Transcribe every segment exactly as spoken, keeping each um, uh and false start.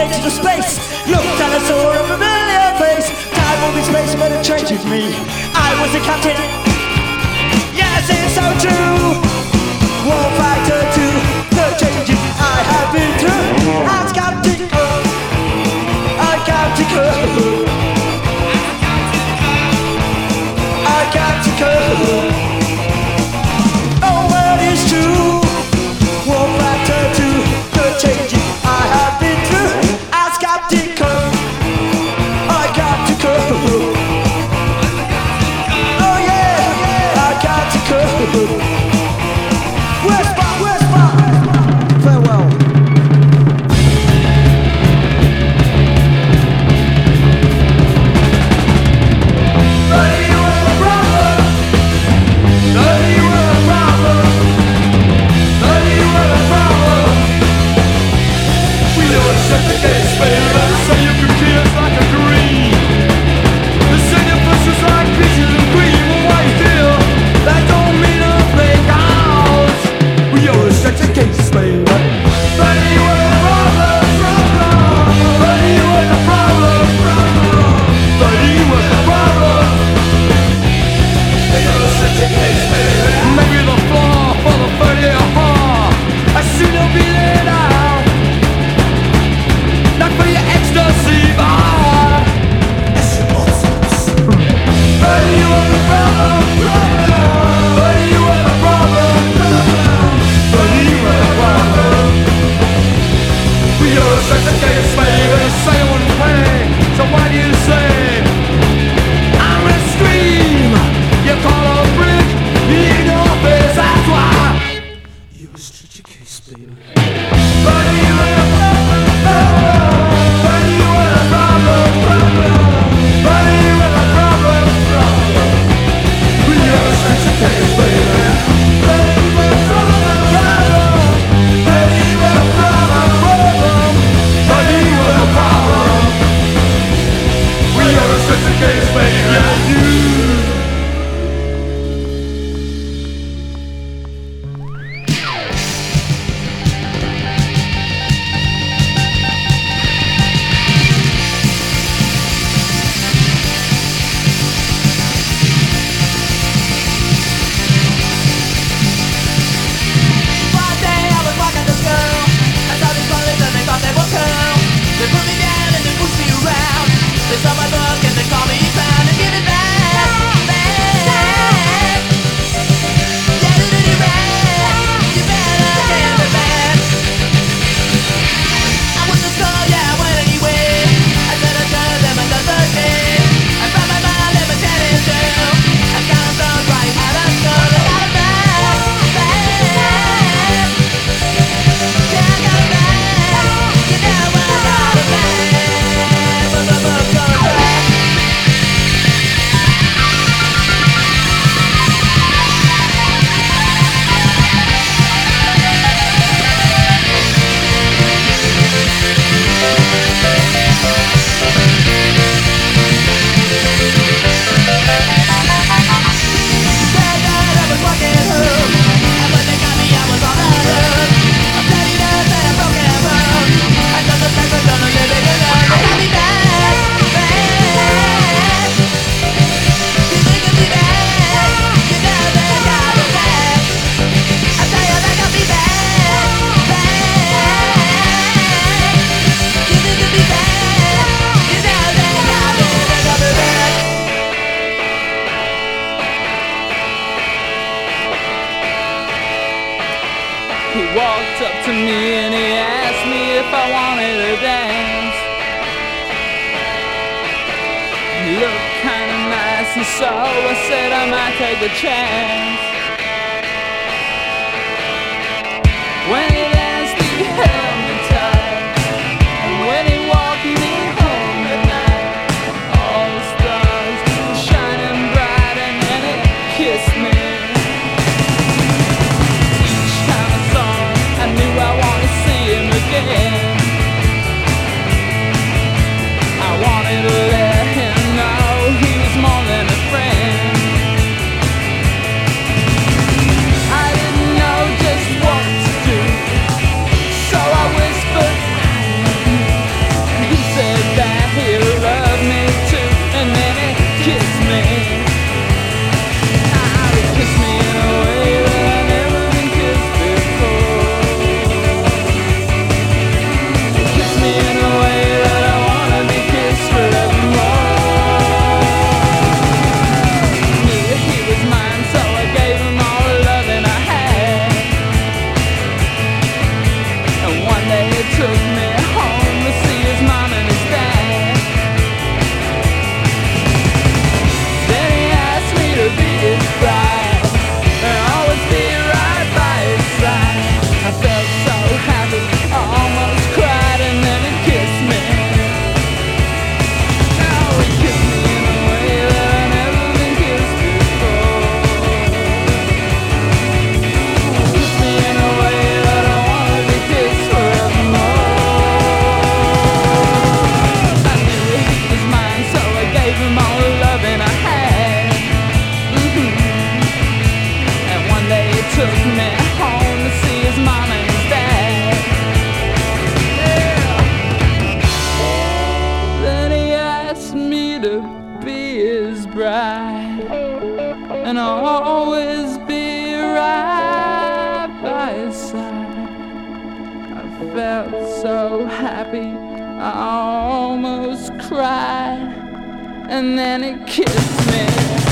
into space. Looked and I saw a familiar face. Time, moving space, but it changed me. I was the captain. Yes, it's so true. War fighter too. The changes I have been through. As Captain Kirk, I Captain Kirk, I Captain Kirk. Oh, well, it's true. War fighter too. The changes I have been through. As Captain Kirk, I Captain Kirk. Oh yeah, I Captain Kirk. Where's Bob? Where's Bob? Farewell. Buddy, you were a problem. Buddy, you were a problem. Buddy, you were a problem. We never shut the gates, baby, so you could kill us like a green. The city pushes like peaches and cream. Why still? That don't mean a thing. We always shut your gates, baby. Buddy, you were a problem, problem. Buddy, you were a problem, problem. Buddy, you were a problem. We always shut your gates, baby. Maybe the floor for the thirty hard. I should have been there now. Not for your ecstasy bar. Buddy, you were a problem, problem. Buddy, you were a problem, problem. Buddy, you were a problem. We all shut the gates, baby. Say one way. So why do you say I'm a scream? You call a brick in your face. That's why you shut your gates, baby. Buddy, you were a problem, problem. Buddy, you were a problem, problem. Buddy, you were a problem, problem. We all shut your gates, baby. Buddy, you were a problem, problem. Buddy, you were a problem, problem. Buddy, you were a problem. We all shut your gates, baby. Yeah, you. One day I was walking to school. I saw these bullies and they thought they were cool. They put me down and they pushed me around. They saw my book and they called me clown and give it back, back. Yeah, do do back. You better give it back. I went to school, yeah, I went anyway. I said I turned them and done the day. I found my mom and my daddy too. I got them thrown right out of school. I got 'em back, back. Yeah, I got 'em back. You know I got 'em back. But the book goes back. Well, God, I was walking home, and when they got me, I was on the run. I'm bloody nuts and I'm broken bone. I thought the facts were gonna live it alone. They got me back, back. You think of me back, you know they got me back. I tell you they got me back, back. You think of me back, you know they got me, they got me back. He walked up to me and he asked me if I wanted to dance. He looked kinda nice and so I said I might take a chance. When he danced he held me tight, and when he walked me home at night, all the stars were shining bright and then he kissed me. Each time I saw him, I knew I wanted to see him again. I wanted to let him know he was more than a friend. I didn't know just what to do. felt so happy, I almost cried, and then it kissed me.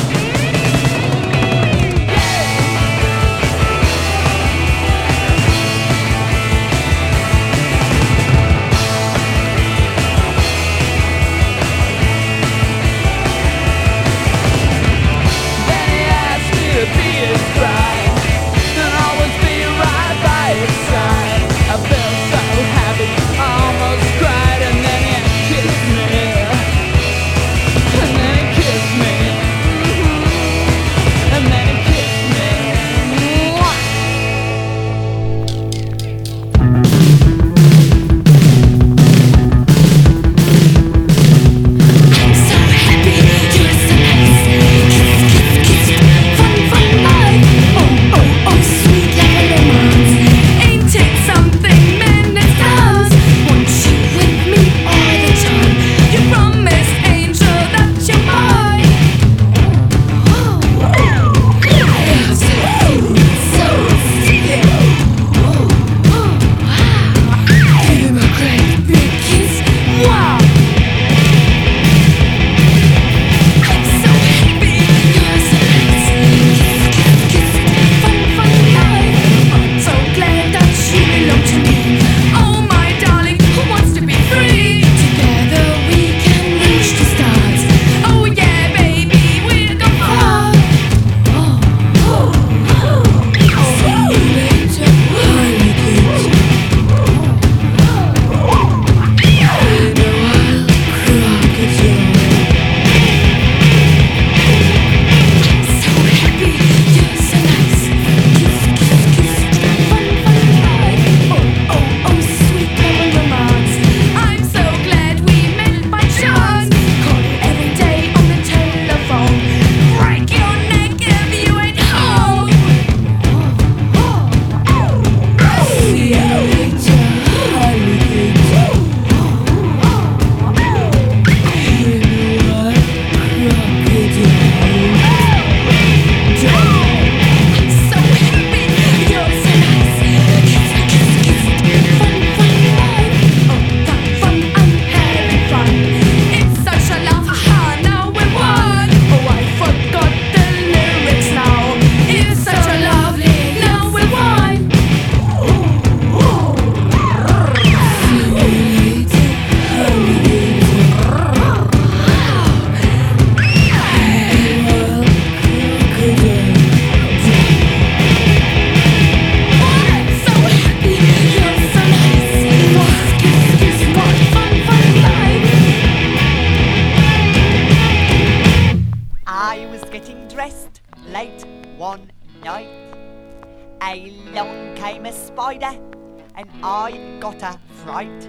And I got a fright.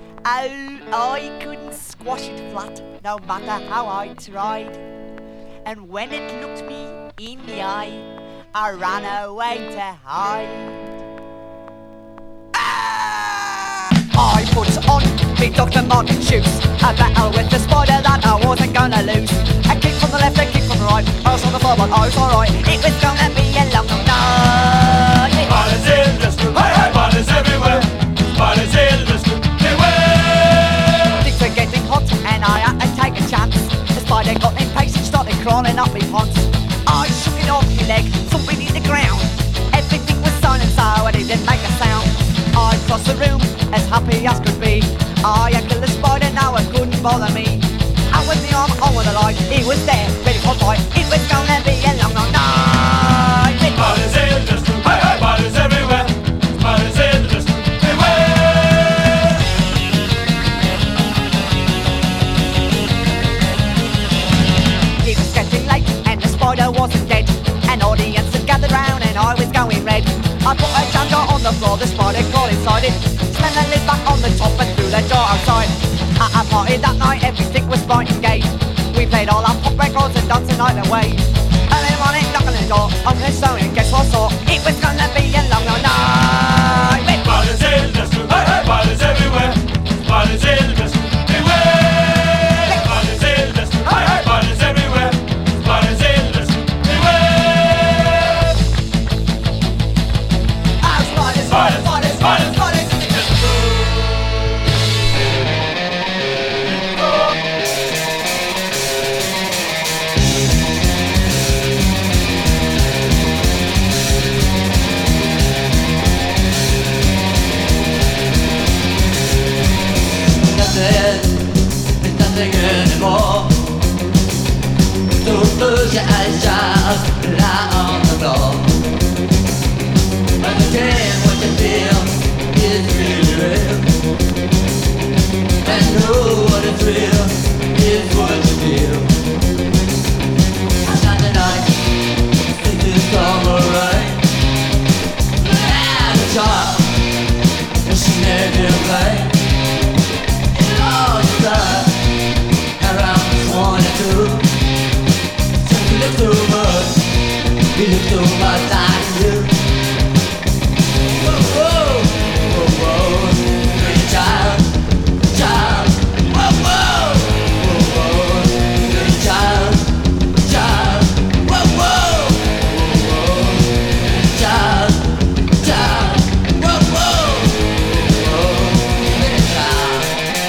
Oh, I couldn't squash it flat, no matter how I tried. And when it looked me in the eye, I ran away to hide. Ah! I put on big Doctor Martens shoes, a battle with the spider that I wasn't gonna lose. A kick from the left, a kick from the right, I was on the floor but I was alright. It was gonna be a long, long night. Spiders in this room, hey, hey, spiders everywhere. Spiders in this room, beware. Things were getting hot and I had to take a chance. The spider got impatient, started crawling up my pants. I shook it off my leg, thumping in the ground. Everything was silent so I didn't make a sound. I crossed the room as happy as could be. I had killed the spider, now it couldn't bother me. I was the arm on with the light, it was there, ready for fight. It was gonna be a long, long night. Spiders in this room, hey, hey, spiders everywhere. Spiders in this room, beware. It was getting late and the spider wasn't dead. An audience had gathered round and I was going red. I put a jam jar on the floor, the spider crawled inside it. Slammed the lid back on the top and threw the jar outside. At a party that night, everything was bright and gay. We played all our pop records and danced the night away. And then one knocked on the door, opened the stone and guess what I saw? It was gonna be a long, long night. Spiders in this room, hey, hey, spiders everywhere. Spiders in this room, beware. Spiders in this room, hey, hey, spiders everywhere. Spiders in this room, beware. Oh, spiders, spiders, spiders, spiders, spiders in this room. Close your eyes, child, lie on the floor. Understand what you feel is really real. And know what is real is what you feel. Not tonight, this is alright. As a child, she made you play. In all the blood, around twenty-two. So you look too much, you look too much like you. Whoa, whoa, whoa, whoa, pretty child, child. Whoa, whoa, whoa, whoa, pretty child, child. Whoa, whoa, whoa, whoa, pretty child, child. Whoa, whoa, whoa, pretty child.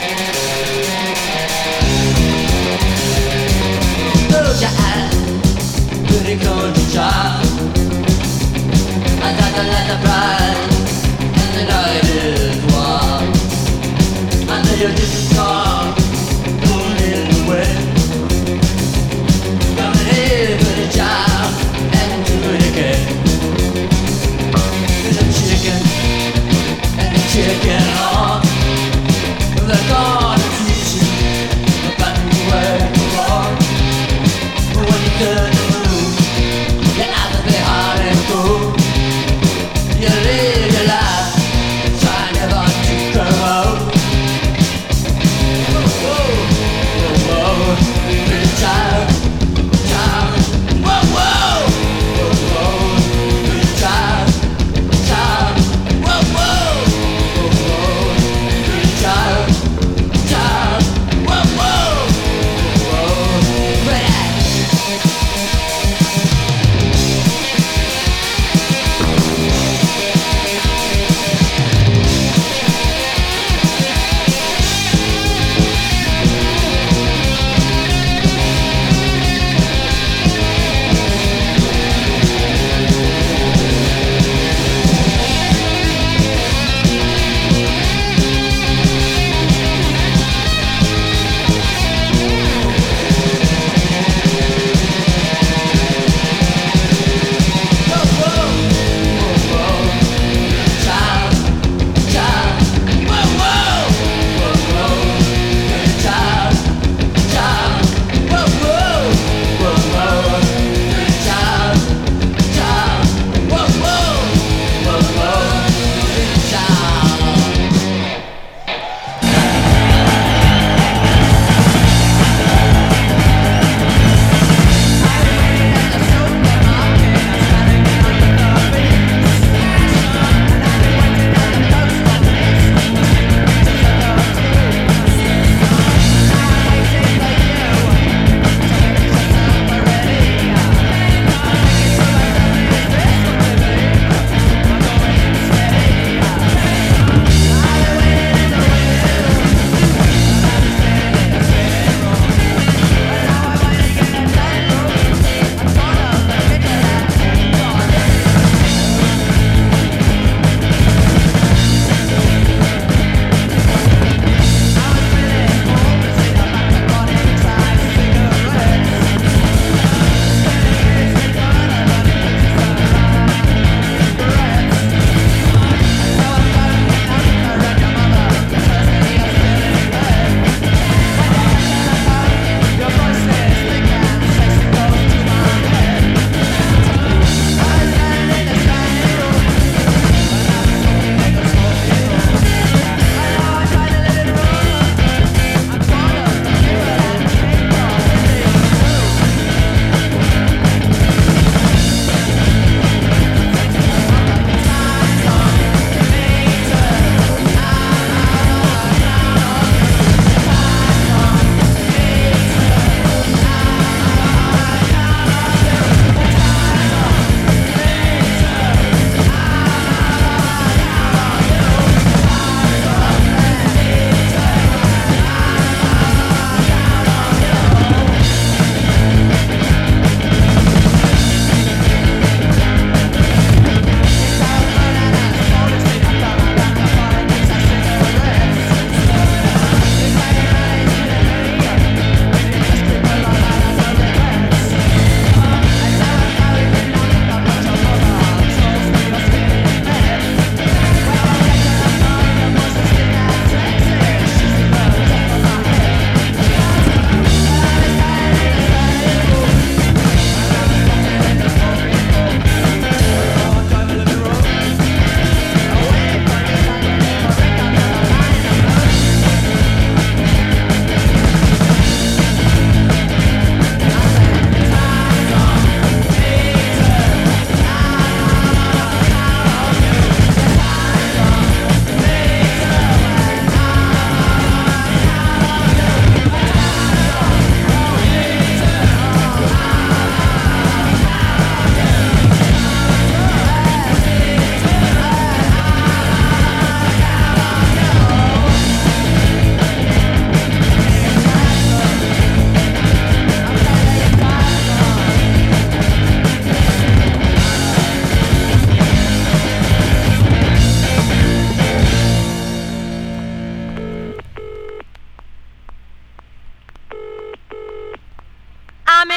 Close your eyes, pretty country child. I got the letter bright, and the night is warm. Under your distant star, blowing in the wind. Coming here for the child, and do it again. The chicken, and the chicken hawk. They're gonna teach you about the way to walk. But when you turn the move, your eyes will be hard and cool. You live your life, try never to grow old.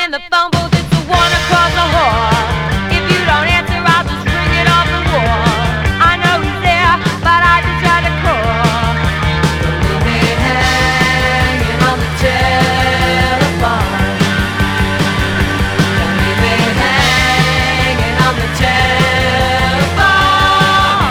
in the phone booth, it's the one across the hall. If you don't answer, I'll just ring it off the wall. I know he's there, but I just had to call. Leave me hanging on the telephone. Don't leave me hanging on the telephone.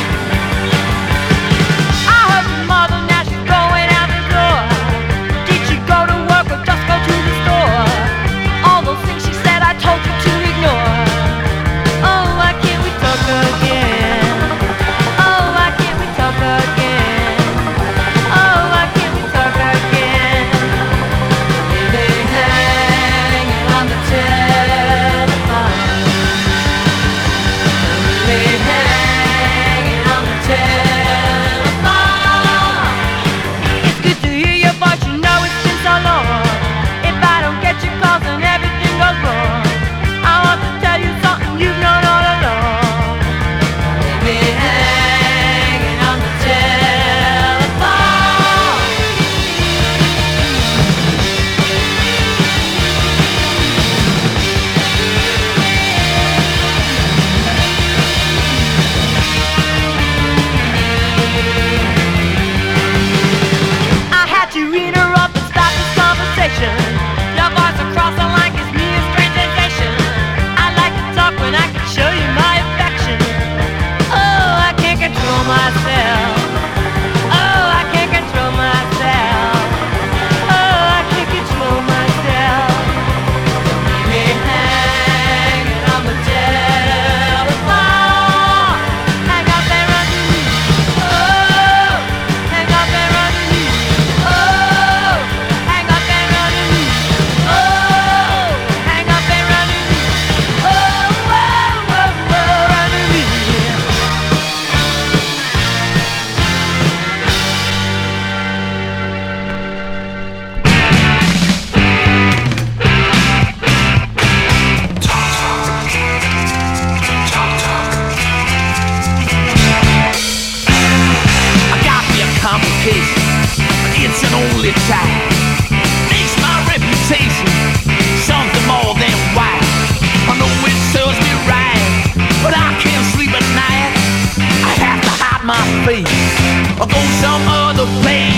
I heard from mother, now she's going out the door. Did she go to work or just go to the store? All those things she said I told you to ignore. Oh, why can't we talk again? Oh, why can't we talk again? Oh, why can't we talk again? Leave me hanging on the telephone. Leave me hanging on the telephone. It's good to hear your voice, you know it's been so long. If I don't get your calls, then everything goes wrong. I want to tell you something you've known all along. Leave me hanging on the telephone. I had to interrupt and stop this conversation. Your voice across the line gives me a strange sensation. I like to talk when I can show you my affection. Oh, I can't control myself. Oh, I can't control myself. Oh, I can't control myself. Leave me hanging on the telephone. Hang up and run to me. Oh, Hang up and run to me. oh, Hang up and run to me. oh, Hang up and run to me. oh, oh, oh, oh. Run to me. I got me a complication, but it's an only child. Makes my reputation something more than white. I know it serves me right, but I can't sleep at night. I have to hide my face or go some other place.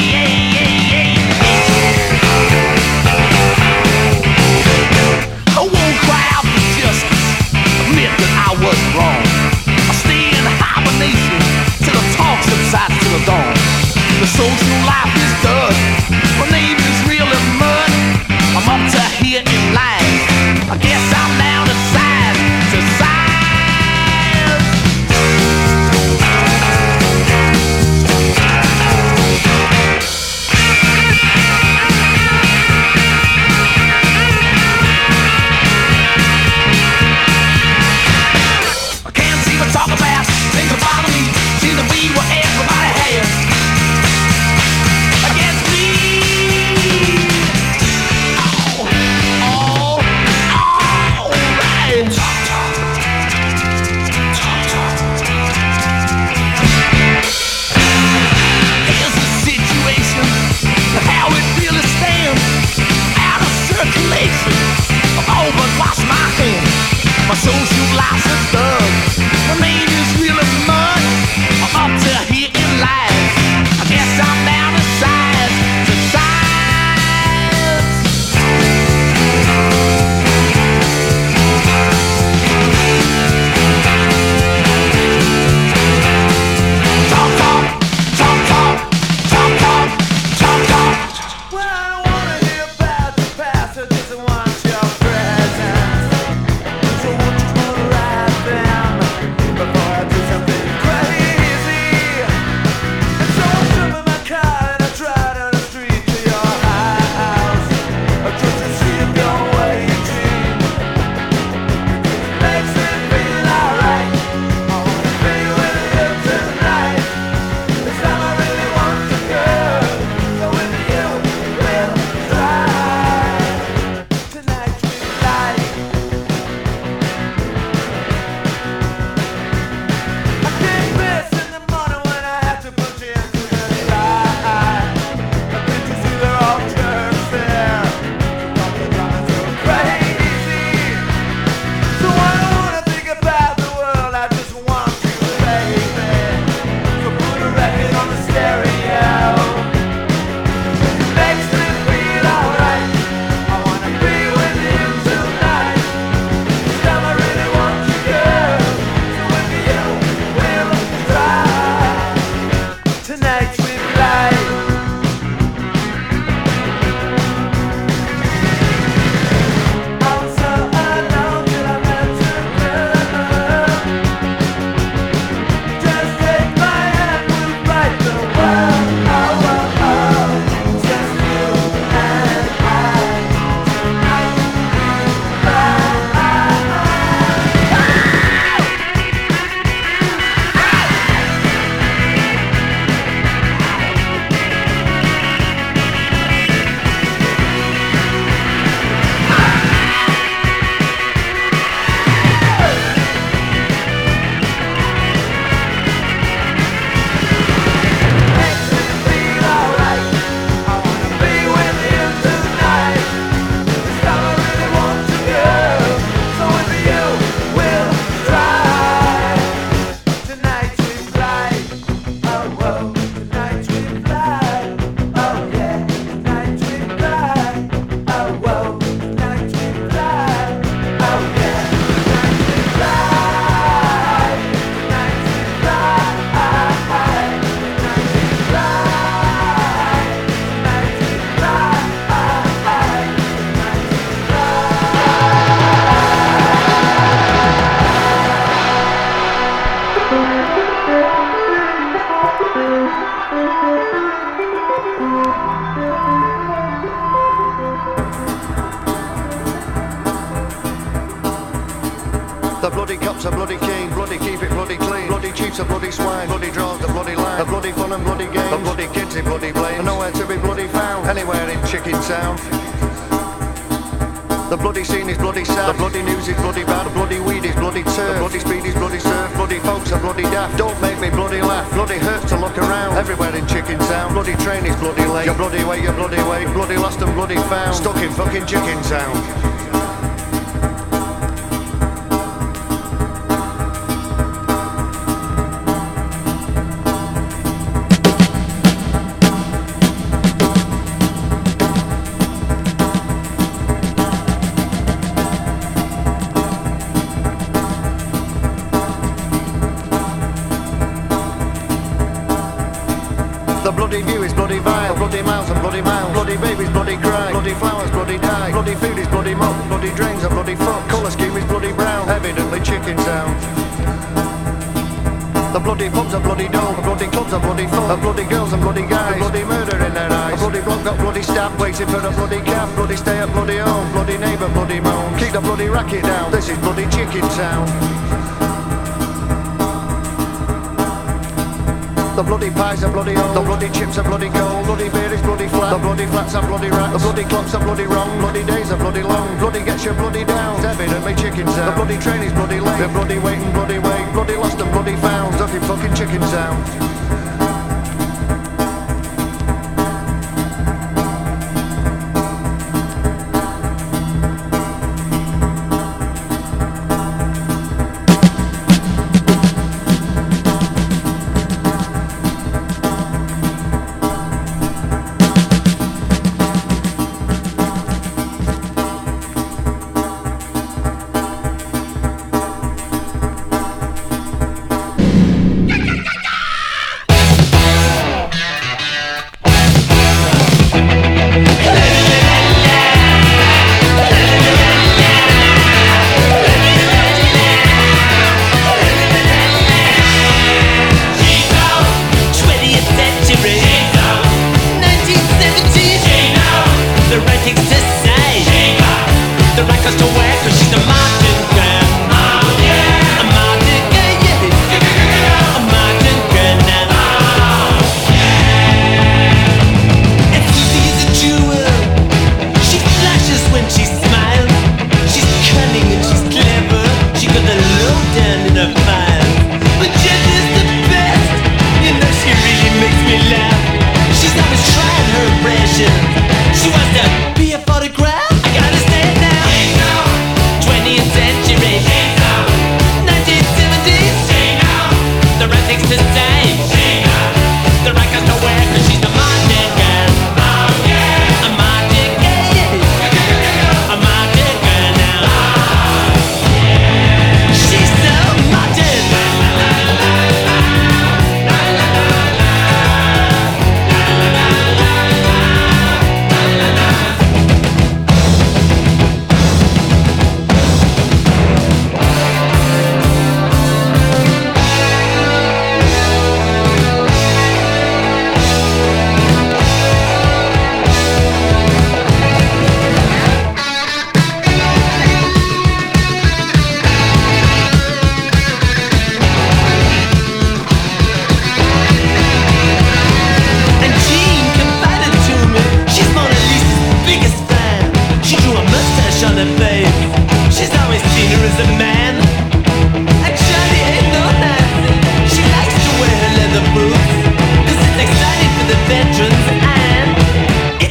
I won't cry out for justice, admit that I was wrong. I stay in hibernation till the talk subsides till the dawn. The social life is done, my name is really mud. I'm up to here in line, I guess I'm now to size, to size. I can't seem to talk about things that bother me. Seem to be what everybody has against me. Oh, oh, oh. The bloody cops are bloody keen, bloody keep it bloody clean. Bloody chiefs are bloody swine, bloody draws the bloody line. The bloody fun and bloody games, the bloody kids in bloody blame. And nowhere to be bloody found, anywhere in Chicken Town. The bloody scene is bloody sad, the bloody news is bloody bad, the bloody weed is bloody turf, the bloody speed is bloody surf, bloody folks are bloody daft. Don't make me bloody laugh, bloody hurts to look around. Everywhere in Chicken Town, bloody train is bloody late. You're bloody way, you're bloody way, bloody lost and bloody found. Stuck in fucking Chicken Town. The bloody view is bloody vile, bloody miles and bloody miles, bloody babies bloody cry, bloody flowers bloody die, bloody food is bloody muck, bloody drains are bloody fuck, colour scheme is bloody brown, evidently Chicken Town. The bloody pubs are bloody dull, the bloody clubs are bloody full, the bloody girls and bloody guys, the bloody murder in their eyes, the bloody block got bloody stabbed, waiting for the bloody cab, bloody stay at bloody home, bloody neighbour bloody moan, keep the bloody racket down, this is bloody Chicken Town. The bloody pies are bloody old, the bloody chips are bloody gold, bloody beer is bloody flat, the bloody flats are bloody rats, the bloody clocks are bloody wrong, bloody days are bloody long, bloody gets you bloody down, it's evidently Chicken Town. The bloody train is bloody late, the bloody waiting bloody wait, bloody lost and bloody found, stuck in fucking Chicken Town.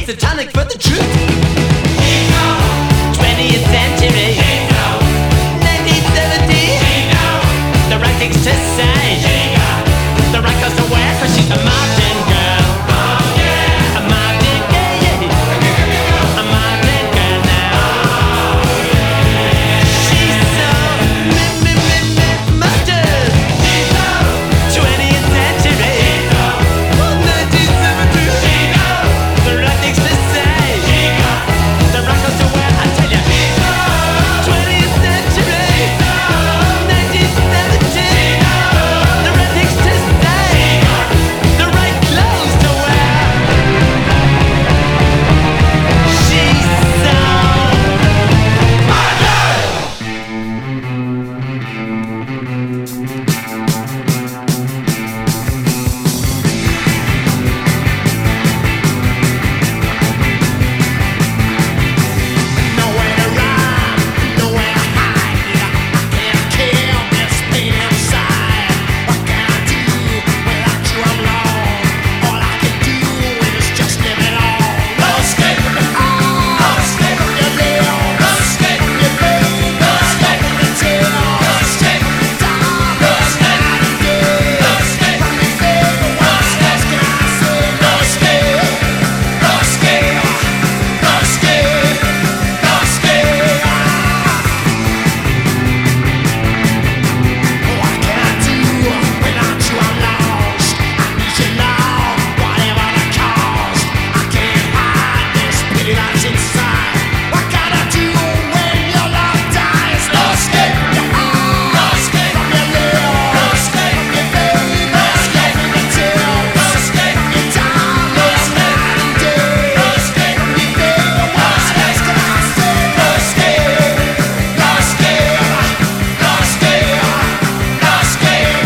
It's a tonic for the truth. twentieth century, nineteen seventy. The right things to say, the right clothes to wear, 'cause she's a modern girl. A modern girl, yeah. A modern girl now. She's so m- m- m- m- modern. twentieth century, nineteen seventy. The right things to say, the right clothes to wear, I tell ya. twentieth century, nineteen seventy. The right things to say, the right clothes to wear. She's so nowhere to run, nowhere to hide. I can't kill this pain inside. What can I do without you? I'm alone. All I can do is just live it on. No escape from the home. No escape from your live. No escape from your babe. No escape from the tail. No escape from the time. No escape from the day. No escape from the baby. What else can I say? No escape. No escape. No escape. No escape. What can I do without you? I'm lost. I need your love, whatever the cost. I can't hide this pity that's inside. What can I do when your love dies? No escape from your heart. No escape from your live. No escape from your baby. No escape from your tail. No escape from your time. No escape from your day. No escape from your baby. What else can I say? No escape. No escape. No escape. No escape.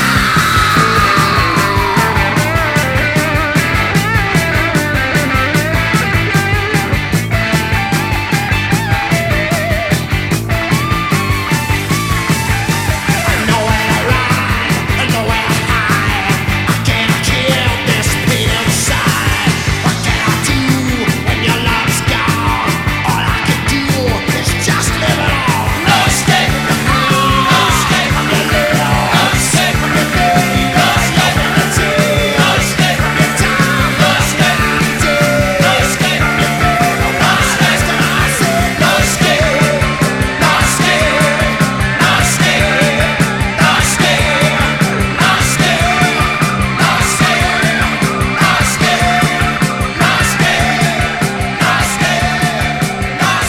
Nowhere to run, nowhere to hide. I can't kill this pain inside. What can I do when your love's gone? All I can do is just live it on. No escape from your home. No escape from your live. No escape from your baby. No escape from your tea. No escape from your time. No escape from your day. No escape from your baby. What else can I say? No escape. No escape. No escape. No escape. No escape. No escape. No escape. No escape. No escape. No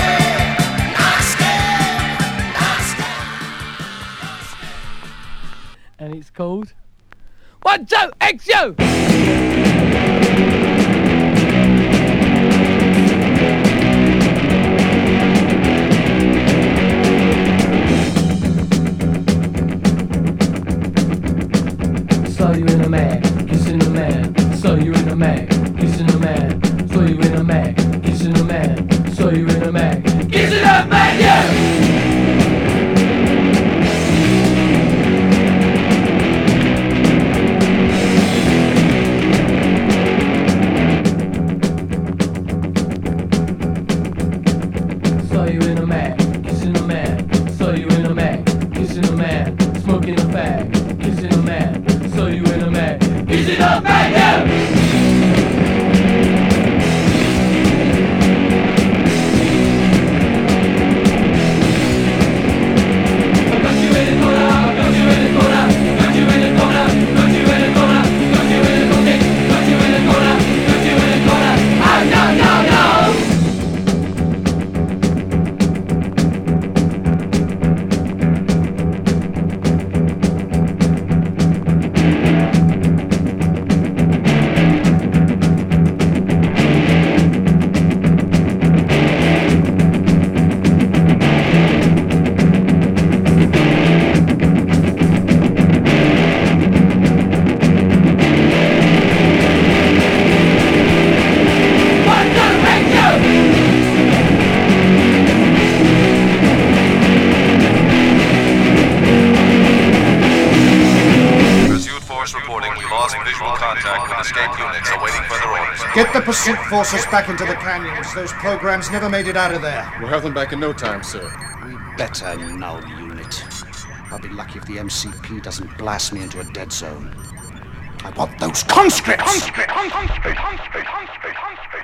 escape. And it's called One Two X U. Saw you in a mag, kissing a man. Saw you in a mag, kissing a man. Saw you in a mag, kissing a man. Saw you in a mag, kissing a man, yeah. Get the pursuit forces back into the canyons. Those programs never made it out of there. We'll have them back in no time, sir. We better now, unit. I'll be lucky if the M C P doesn't blast me into a dead zone. I want those conscripts! Conscripts! Conscripts! Conscripts! Conscripts! Conscripts!